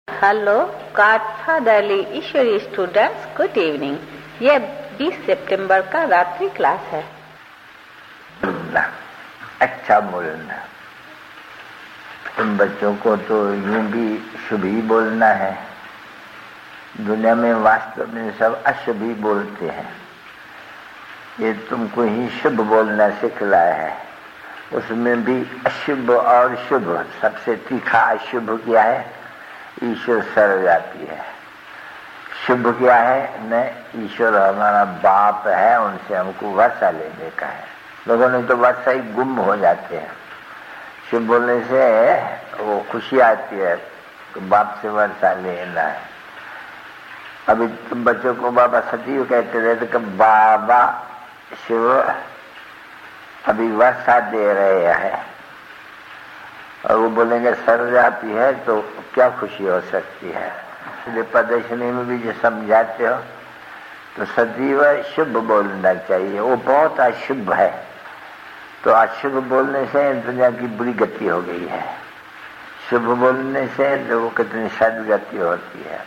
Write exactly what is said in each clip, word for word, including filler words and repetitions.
Hello काठफादली ईश्वरी students, good evening. यह बीस सितंबर का रात्रि क्लास है। बोलना, अच्छा बोलना। तुम बच्चों को तो यूं भी शुभ ही बोलना है। दुनिया में वास्तव में सब अशुभ ही बोलते हैं। ये तुमको ही शुभ बोलना सिखलाया है। उसमें भी अशुभ और शुभ, सबसे तीखा अशुभ क्या है? ईश्वर सर्वव्यापी है। शुभ क्या है? न ईश्वर हमारा बाप है, उनसे हमको वर्षा लेने का है। लोगों ने तो वर्षा ही गुम हो जाते हैं। शुभ बोलने से वो खुशी आती है तो बाप से वर्षा लेना है। अभी तुम बच्चों को बाबा सतीव कहते रहते कि बाबा शिव अभी वर्षा दे रहे हैं, और वो बोलेंगे सर्वव्यापी है, तो क्या खुशी हो सकती है। इसलिए प्रदर्शनी में भी जो समझाते हो तो सदैव शुभ बोलना चाहिए। वो बहुत अशुभ है, तो अशुभ बोलने से दुनिया की बुरी गति हो गई है। शुभ बोलने से लोगों को कितनी सदगति होती है।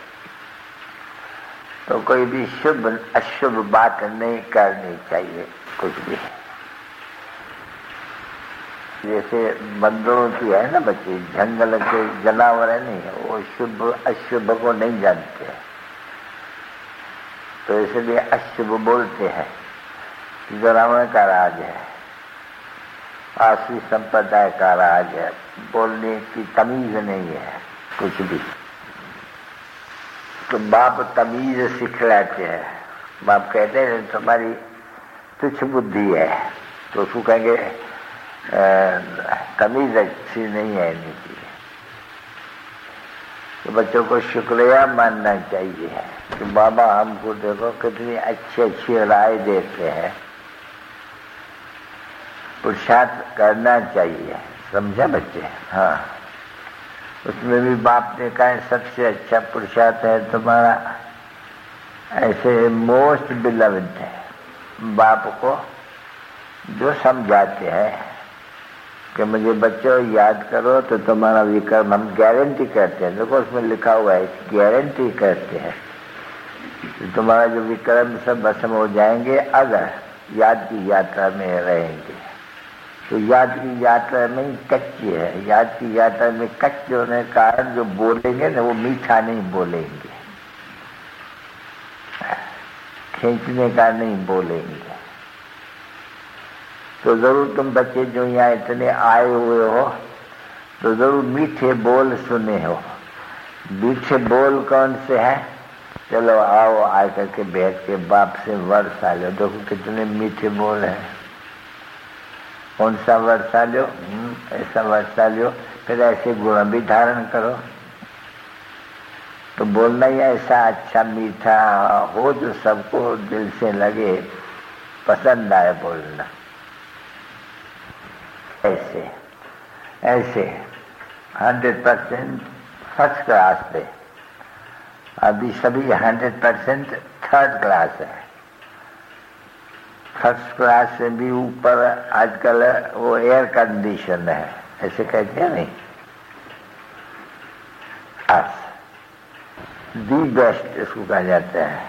तो कोई भी शुभ अशुभ बात नहीं करनी चाहिए कुछ भी। जैसे बंदरों की है ना बच्चे, जंगल के जानवर है नहीं, वो शुभ अशुभ को नहीं जानते, तो इसलिए अशुभ बोलते हैं। जो रावण का राज है, आसुरी संप्रदाय का राज है, बोलने की तमीज नहीं है कुछ भी। तो बाप तमीज सिखलाते हैं। बाप कहते हैं तुम्हारी तुच्छ बुद्धि है, तो उसको कहेंगे तमीज अच्छी नहीं है इनकी। तो बच्चों को शुक्रिया मानना चाहिए कि बाबा हमको देखो कितनी अच्छी अच्छी राय देते हैं। पुरुषार्थ करना चाहिए, समझा बच्चे? हाँ, उसमें भी बाप ने कहा सबसे अच्छा पुरुषार्थ है तुम्हारा, ऐसे मोस्ट बिलव्ड है बाप को जो समझाते हैं कि मुझे बच्चों याद करो तो तुम्हारा विक्रम, हम गारंटी करते हैं। देखो उसमें लिखा हुआ है, गारंटी करते हैं तो तुम्हारा जो विक्रम सब भस्म हो जाएंगे अगर याद की यात्रा में रहेंगे। तो याद की यात्रा में कच्ची है। याद की यात्रा में कच्चे होने के कारण जो बोलेंगे ना वो मीठा नहीं बोलेंगे, खींचने का नहीं बोलेंगे। तो जरूर तुम बच्चे जो यहाँ इतने आए हुए हो तो जरूर मीठे बोल सुने हो। मीठे बोल कौन से हैं? चलो आओ आकर के बैठ के बाप से वर्षा लो। देखो कितने मीठे बोल हैं। कौन सा वर्षा लो? ऐसा वर्षा लो, फिर ऐसे गुण भी धारण करो। तो बोलना ही ऐसा अच्छा मीठा हो जो सबको दिल से लगे, पसंद आए बोलना। ऐसे ऐसे हंड्रेड परसेंट फर्स्ट क्लास पे। अभी सभी हंड्रेड परसेंट थर्ड क्लास है। फर्स्ट क्लास से भी ऊपर आजकल वो एयर कंडीशन है, ऐसे कहते हैं नहीं। दी बेस्ट इसको कहा जाता है,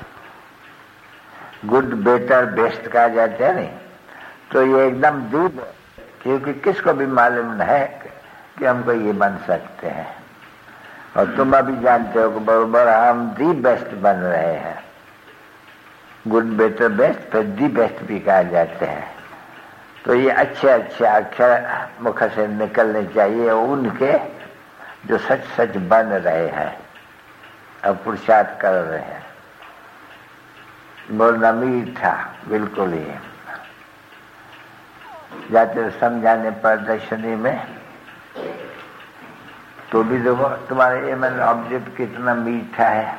गुड बेटर बेस्ट कहा जाता है नहीं। तो ये एकदम दी बेस्ट, क्योंकि किसको भी मालूम है कि हमको ये बन सकते हैं। और तुम अभी जानते हो कि बराबर हम दी बेस्ट बन रहे हैं। गुड बेटर बेस्ट, फिर दी बेस्ट भी कहा जाते हैं। तो ये अच्छे अच्छे अक्षर मुख से निकलने चाहिए उनके जो सच सच बन रहे हैं और पुरुषार्थ कर रहे हैं। बोलना मीठा बिल्कुल ही। जाते समझाने प्रदर्शनी में तो भी देखो तुम्हारे ये मन ऑब्जेक्ट कितना मीठा है।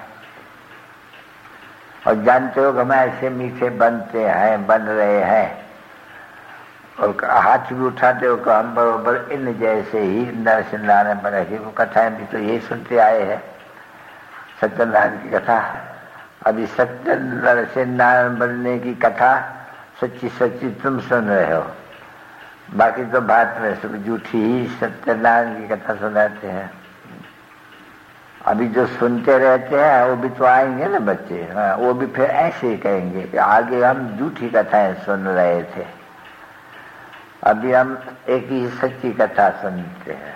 और जानते हो कि हम ऐसे मीठे बनते हैं, बन रहे हैं। और हाथ भी उठाते हो कि हम बरोबर इन जैसे ही नरसिंह नारायण बने। वो कथाएं भी तो यही सुनते आए हैं, सत्यनारायण की कथा। अभी सत्य नरसिंह नारायण बनने की कथा सच्ची सच्ची तुम सुन रहे हो। बाकी तो बात में सब झूठी ही सत्यनारायण की कथा सुनाते हैं। अभी जो सुनते रहते हैं वो भी तो आएंगे ना बच्चे, हाँ, वो भी फिर ऐसे ही कहेंगे कि आगे हम झूठी कथाएं सुन रहे थे, अभी हम एक ही सच्ची कथा सुनते हैं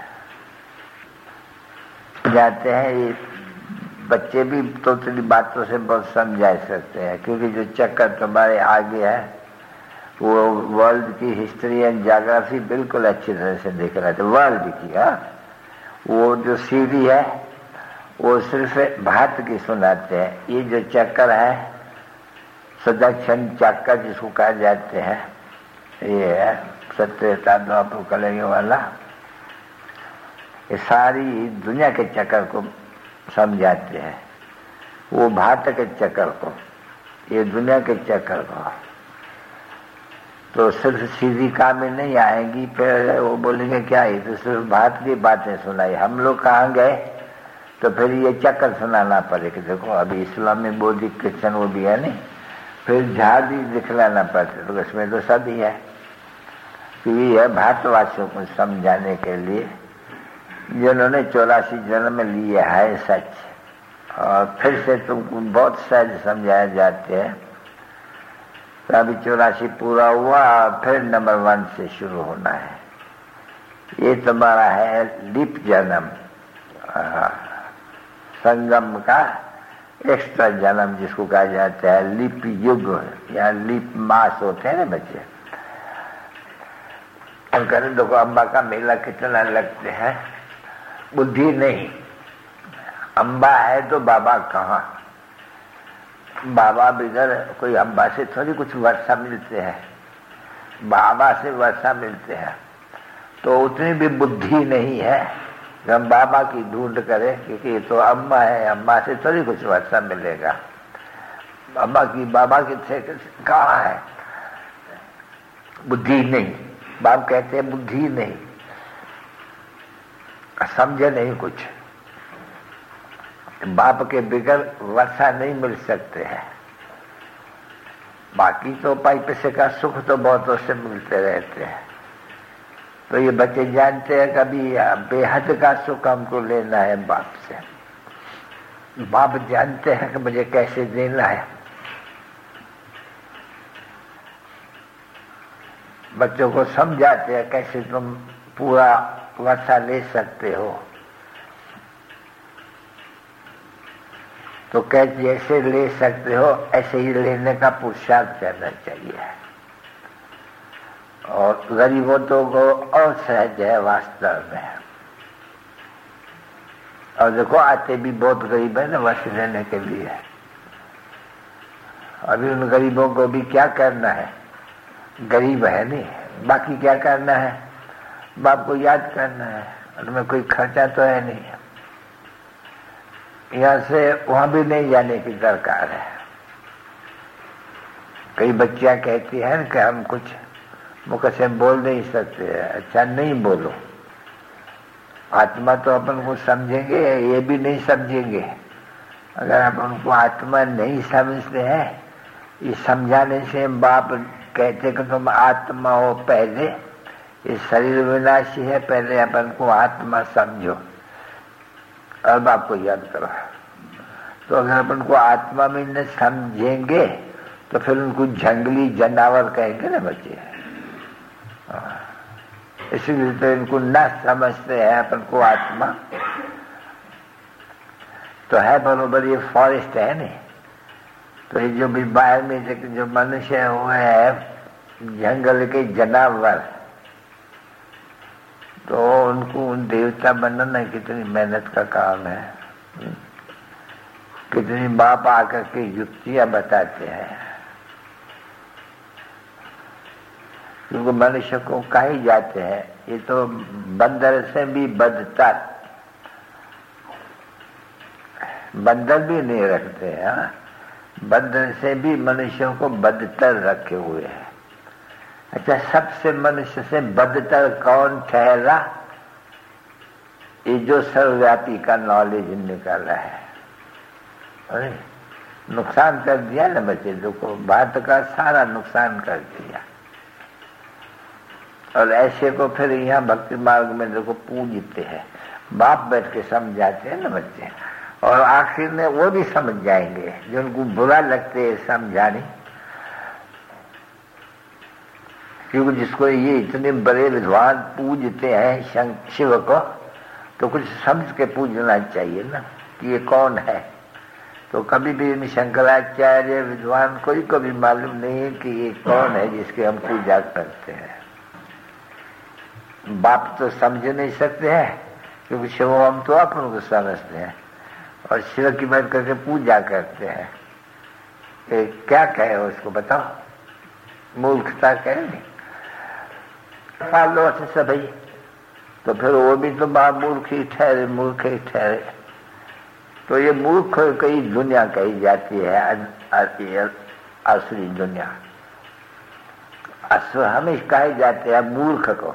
जाते हैं। ये बच्चे भी तो तेरी बातों से बहुत समझा सकते हैं, क्योंकि जो चक्कर तुम्हारे आगे है वो वर्ल्ड की हिस्ट्री एंड ज्योग्राफी बिल्कुल अच्छी तरह से दिख रहा था वर्ल्ड की। हाँ, वो जो सीढ़ी है वो सिर्फ भारत की सुनाते हैं। ये जो चक्कर है सदक्षिण चक्कर जिसको कहा जाते हैं, ये है सत्यता द्वापर कलयुग वाला, ये सारी दुनिया के चक्कर को समझाते हैं। वो भारत के चक्कर को, ये दुनिया के चक्कर को, तो सिर्फ सीधी काम में नहीं आएंगी। फिर वो बोलेंगे क्या ये तो सिर्फ भारत की बातें सुनाई, हम लोग कहाँ गए, तो फिर ये चक्कर सुनाना पड़ेगा। देखो अभी इस्लाम में बौद्धिक क्रिश्चन वो भी है नहीं, फिर झाड़ भी दिखलाना पड़ता, तो इसमें तो सभी है कि ये है भारतवासियों को समझाने के लिए जिन्होंने चौरासी जन्म लिए है सच, और फिर से तुमको बहुत सहज समझाए जाते हैं। तो अभी चौरासी पूरा हुआ, फिर नंबर वन से शुरू होना है। ये तुम्हारा है लीप जन्म, संगम का एक्स्ट्रा जन्म जिसको कहा जाता है लीप युग या लीप मास होते हैं ना बच्चे। करें देखो अम्बा का मेला कितना लगते हैं, बुद्धि नहीं, अम्बा है तो बाबा कहाँ, बाबा बिगर कोई अम्बा से थोड़ी कुछ वर्षा मिलते हैं, बाबा से वर्षा मिलते हैं। तो उतनी भी बुद्धि नहीं है कि हम बाबा की ढूंढ करें, क्योंकि ये तो अम्बा है, अम्बा से थोड़ी कुछ वर्षा मिलेगा। बाबा की बाबा की थे कहाँ है, बुद्धि नहीं। बाप कहते हैं बुद्धि नहीं, समझे नहीं कुछ। बाप के बिगर वर्षा नहीं मिल सकते हैं। बाकी तो पाइप से का सुख तो बहुतों से मिलते रहते हैं। तो ये बच्चे जानते हैं कभी बेहद का सुख हमको लेना है बाप से, बाप जानते हैं कि मुझे कैसे देना है। बच्चों को समझाते हैं कैसे तुम पूरा वर्षा ले सकते हो, तो क्या जैसे ले सकते हो ऐसे ही लेने का पुरुषार्थ करना चाहिए। और गरीबों तो को और सहज है वास्तव में। और देखो आते भी बहुत गरीब है ना वर्ष लेने के लिए। अभी उन गरीबों को भी क्या करना है, गरीब है नहीं, बाकी क्या करना है, बाप को याद करना है, उनमें कोई खर्चा तो है नहीं, यहाँ से वहां भी नहीं जाने की दरकार है। कई बच्चियां कहती हैं कि हम कुछ मुख से बोल नहीं सकते। अच्छा नहीं बोलो, आत्मा तो अपन को समझेंगे, ये भी नहीं समझेंगे। अगर आप उनको आत्मा नहीं समझते हैं, ये समझाने से बाप कहते कि तुम आत्मा हो, पहले ये शरीर विनाशी है, पहले अपन को आत्मा समझो और बाप को याद करो। तो अगर अपन को आत्मा में न समझेंगे तो फिर उनको जंगली जानवर कहेंगे ना बच्चे। इसीलिए तो इनको न समझते हैं अपन को आत्मा। तो है बरोबर ये फॉरेस्ट है नहीं, तो ये जो भी बाहर में जो मनुष्य हुए हैं जंगल के जानवर, तो उनको उन देवता बनना कितनी मेहनत का काम है। कितनी बाप आकर के युक्तियां बताते हैं, क्योंकि मनुष्य को कहे जाते हैं ये तो बंदर से भी बदतर, बंदर भी नहीं रखते हैं, बंदर से भी मनुष्यों को बदतर रखे हुए हैं। अच्छा, सबसे मनुष्य से बदतर कौन ठहरा? ये जो सर्वव्यापी का नॉलेज निकाला है। अरे नुकसान कर दिया ना बच्चे, देखो भारत का सारा नुकसान कर दिया। और ऐसे को फिर यहाँ भक्ति मार्ग में देखो पूजते हैं, बाप बैठ के समझाते हैं ना बच्चे। और आखिर में वो भी समझ जाएंगे जो उनको बुरा लगते है समझाने, क्योंकि जिसको ये इतने बड़े विद्वान पूजते हैं शिव को, तो कुछ समझ के पूजना चाहिए ना कि ये कौन है। तो कभी भी शंकराचार्य विद्वान कोई को भी मालूम नहीं है कि ये कौन है जिसकी हम पूजा करते हैं। बाप तो समझ नहीं सकते हैं क्योंकि शिव हम तो अपन को समझते हैं और शिव की बात करके पूजा करते हैं। ए, क्या कहे उसको बताओ, मूर्खता कहे नहीं पालो से सभी, तो फिर वो भी तो महामूर्ख ही ठहरे, मूर्ख ही ठहरे। तो ये मूर्ख कई दुनिया कही जाती है, असली दुनिया। असुर हमेशा कहे जाते हैं मूर्ख को।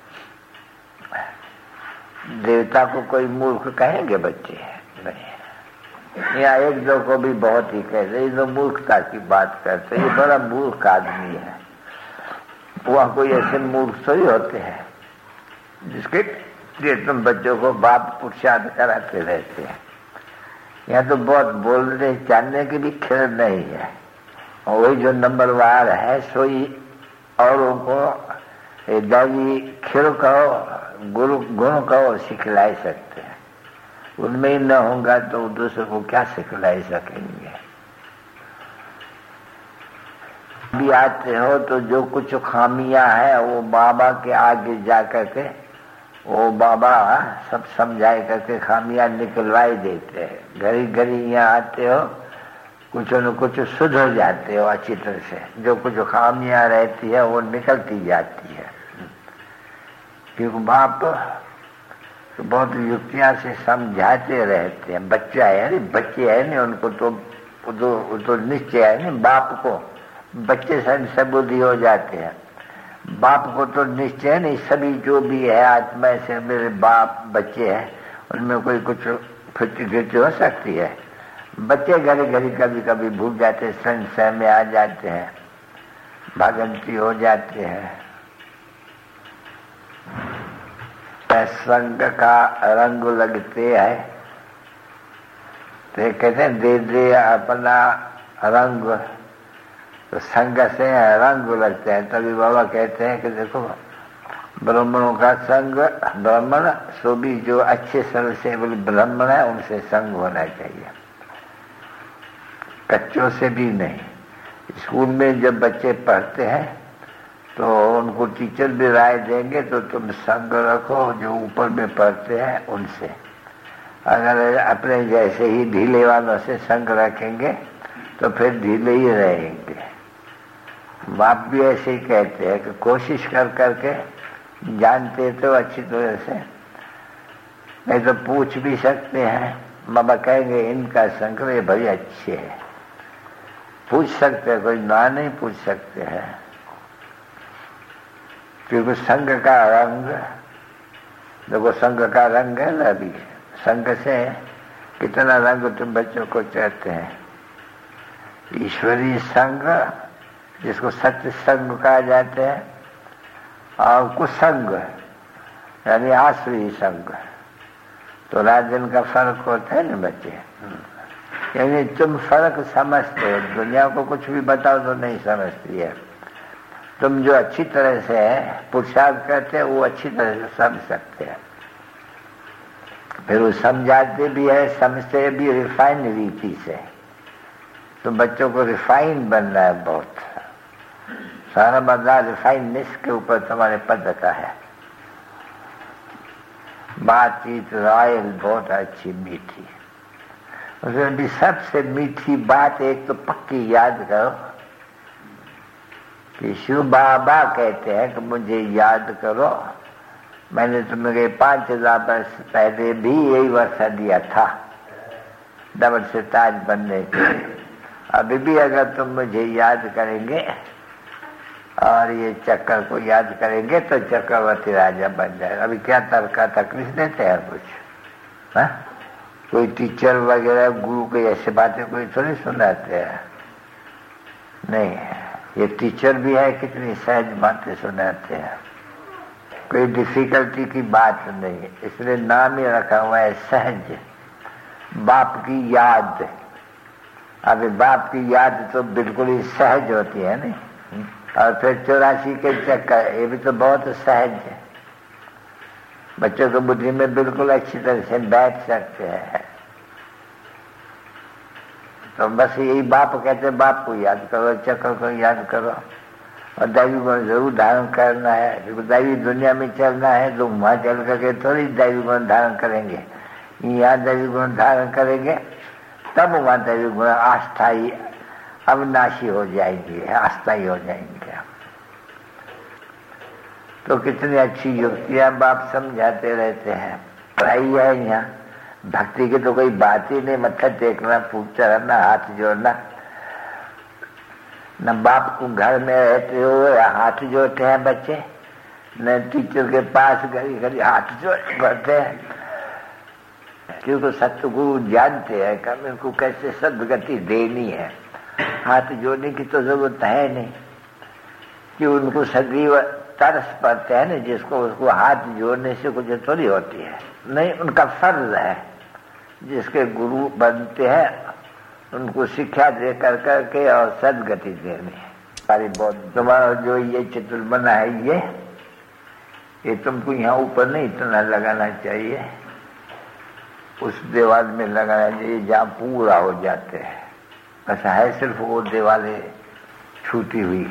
देवता को कोई मूर्ख कहेंगे बच्चे? नहीं। यहाँ एक दो को भी बहुत ही कहते, ये तो मूर्खता की बात करते, ये बड़ा मूर्ख आदमी है। वहाँ कोई ऐसे मूर्ख थोड़ी होते हैं जिसके लिए तुम बच्चों को बाप पुरुषार्थ कराते रहते हैं। यहाँ तो बहुत बोलने जानने की भी खेल नहीं है, और वही जो नंबरवार है सोई औरों को दैवी खेल कहो, गुरु गुण कहो सिखलाई सकते हैं। उनमें ही न होगा तो दूसरे को क्या सिखलाई सकेंगे। भी आते हो तो जो कुछ खामियां है वो बाबा के आगे जा करके वो बाबा सब समझाए करके खामियां निकलवाई देते हैं। घड़ी घड़ी यहाँ आते हो कुछ न कुछ सुधर जाते हो अच्छी तरह से, जो कुछ खामियां रहती है वो निकलती जाती है। क्योंकि बाप तो बहुत युक्तियां से समझाते रहते हैं। बच्चा है नहीं, बच्चे है नहीं, उनको तो तो, तो निश्चय है नहीं। बाप को बच्चे से बुद्धि हो जाते हैं, बाप को तो निश्चय नहीं। सभी जो भी है आत्मा से मेरे बाप बच्चे हैं, उनमें कोई कुछ फिरती फिरती हो सकती है। बच्चे घड़ी घड़ी कभी कभी भूल जाते, संशय में आ जाते हैं, भागंती हो जाते हैं। संग का रंग लगते है तो कहते हैं दे दे अपना रंग, तो संग से रंग लगते हैं। तभी बाबा कहते हैं कि देखो ब्राह्मणों का संग, ब्राह्मण सो भी जो अच्छे सरल से बोले ब्राह्मण है उनसे संग होना चाहिए, कच्चों से भी नहीं। स्कूल में जब बच्चे पढ़ते हैं तो उनको टीचर भी राय देंगे तो तुम संग रखो जो ऊपर में पढ़ते हैं उनसे। अगर अपने जैसे ही ढीले वालों से संग रखेंगे तो फिर ढीले ही रहेंगे। बाप भी ऐसे ही कहते हैं कि कोशिश कर करके जानते तो अच्छी तरह से, नहीं तो पूछ भी सकते हैं। बाबा कहेंगे इनका संग ये भाई अच्छे है, पूछ सकते हैं, कोई ना नहीं पूछ सकते हैं। क्योंकि संग का रंग देखो, संग का रंग है ना, अभी संग से कितना रंग तुम बच्चों को चाहते हैं। ईश्वरीय संग जिसको सत्य संग कहा जाता है, और कुसंग यानी आश्रय संग। तो रात दिन का फर्क होता है ना बच्चे, यानी तुम फर्क समझते हो। दुनिया को कुछ भी बताओ तो नहीं समझती है। तुम जो अच्छी तरह से पुरुषार्थ करते हो वो अच्छी तरह से समझ सकते हैं। फिर वो समझाते भी है, समझते भी रिफाइन रीति से। तो बच्चों को रिफाइन बनना है, बहुत सारा बदला रिफाइननेस के ऊपर तुम्हारे पद का है। बातचीत रॉयल बहुत अच्छी मीठी, उसमें भी सबसे मीठी बात एक तो पक्की याद करो कि शिव बाबा कहते हैं कि मुझे याद करो, मैंने तुम्हें पांच हजार वर्ष पहले भी यही वर्षा दिया था डबल से ताज बनने के। अभी भी अगर तुम मुझे याद करेंगे और ये चक्कर को याद करेंगे तो चक्रवर्ती राजा बन जाएगा। अभी क्या तर्का तकलीफ देते हैं कुछ, हा? कोई टीचर वगैरह गुरु को ऐसे बातें कोई थोड़ी सुनाते हैं। नहीं, ये टीचर भी है, कितनी सहज बातें सुनाते हैं, कोई डिफिकल्टी की बात नहीं। इसलिए नाम ही रखा हुआ है सहज। बाप की याद। अभी बाप की याद तो बिल्कुल ही सहज होती है नहीं, और फिर चौरासी के चक्कर, ये भी तो बहुत सहज है। बच्चों की बुद्धि में बिल्कुल अच्छी तरह से बैठ सकते हैं। तो बस यही बाप कहते हैं, बाप को याद करो, चक्र को याद करो, और दैवी गुण जरूर धारण करना है। क्योंकि दैवी दुनिया में चलना है तो वहां चल करके थोड़ी दैवी गुण धारण करेंगे, यहाँ दैवी गुण धारण करेंगे तब वहां दैवी गुण अस्थायी अविनाशी हो जाएंगे, अस्थायी हो जाएंगे। तो कितनी अच्छी युक्तियां बाप समझाते रहते हैं। पढ़ाई है यहाँ, भक्ति की तो कोई बात ही नहीं। मत्था टेकना, फूट चढ़ाना, हाथ जोड़ना, न बाप को घर में रहते हो या हाथ जोड़ते हैं बच्चे, न टीचर के पास घड़ी घड़ी हाथ जोड़ करते हैं, क्योंकि सतगुरु जानते हैं कि इनको कैसे सदगति देनी है। हाथ जोड़ने की तो जरूरत है नहीं, कि उनको सदैव तरस पड़ते हैं ना, जिसको उसको हाथ जोड़ने से कुछ थोड़ी होती है। नहीं, उनका फर्ज है, जिसके गुरु बनते हैं उनको शिक्षा दे कर करके और सदगति देनी है। सारी बहुत तुम्हारा जो ये चित्र बना है, ये ये तुमको यहाँ ऊपर नहीं इतना लगाना चाहिए, उस दीवार में लगाना चाहिए जहाँ पूरा हो जाते हैं। ऐसा है सिर्फ वो दीवारें छूटी हुई।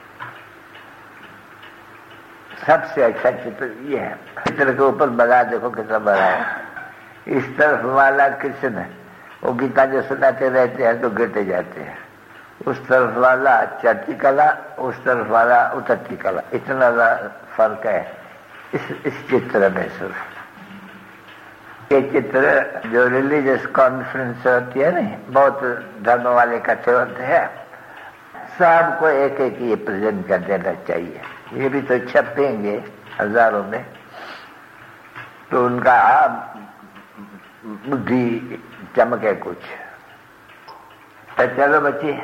सबसे अच्छा चित्र ये है। चित्र के ऊपर बना देखो कितना बड़ा है। इस तरफ वाला कृष्ण, वो गीता जो सुनाते रहते हैं तो गिरते जाते हैं। उस तरफ वाला चढ़ती कला, उस तरफ वाला उतरती कला, इतना फर्क है इस इस चित्र में। सिर्फ ये चित्र जो रिलीजियस कॉन्फ्रेंस होती है नहीं, बहुत धर्म वाले इकट्ठे होते हैं, सबको एक एक ये प्रेजेंट कर देना चाहिए। ये भी तो छपेंगे हजारों में, तो उनका बुद्धि चमके कुछ। तो चलो बच्चे,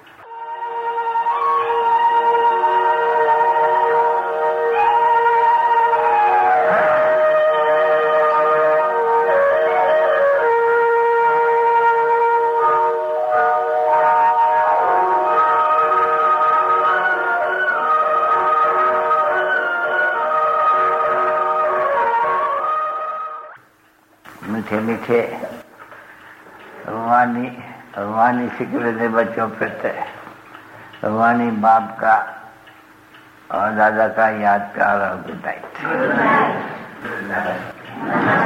मीठे मीठे रूहानी रूहानी फिक्र से बच्चों फिरते, रूहानी बाप का और दादा का याद का और गुड नाइट।